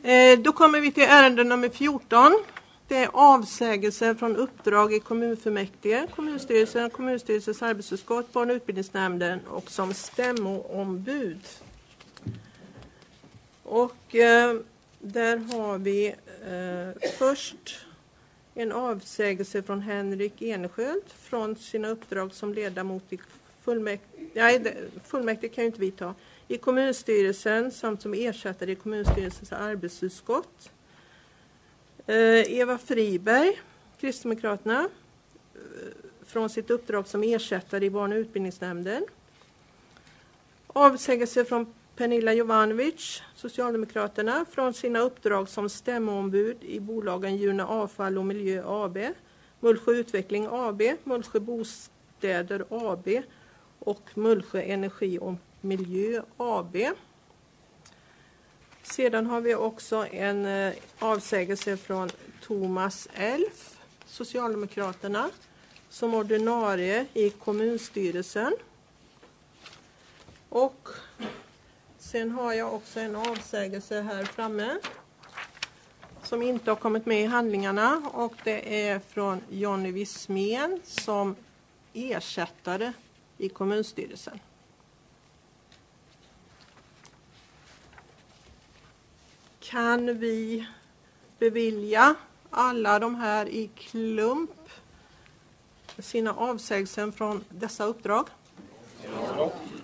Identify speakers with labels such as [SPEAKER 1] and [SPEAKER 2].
[SPEAKER 1] Då kommer vi till ärende nummer 14. Det är avsägelse från uppdrag i kommunfullmäktige, kommunstyrelsen, kommunstyrelsens arbetsutskott, barn- och utbildningsnämnden och som stämmoombud. Och där har vi först en avsägelse från Henrik Enesköld från sina uppdrag som ledamot i fullmäktige. Nej, fullmäktige kan ju inte vi ta. I kommunstyrelsen samt som ersättare i kommunstyrelsens arbetsutskott. Eva Friberg, Kristdemokraterna, från sitt uppdrag som ersättare i barn- och utbildningsnämnden. Avsägelse från Pernilla Jovanovic, Socialdemokraterna, från sina uppdrag som stämmoombud i bolagen Juna Avfall och Miljö AB, Mullsjö Utveckling AB, Mullsjö Bostäder AB och Mullsjö Energi och Miljö AB. Sedan har vi också en avsägelse från Thomas Elf, Socialdemokraterna, som ordinarie i kommunstyrelsen. Och sen har jag också en avsägelse här framme som inte har kommit med i handlingarna, och det är från Jonny Wismén som ersättare i kommunstyrelsen. Kan vi bevilja alla de här i klump sina avsägelser från dessa uppdrag?
[SPEAKER 2] Ja.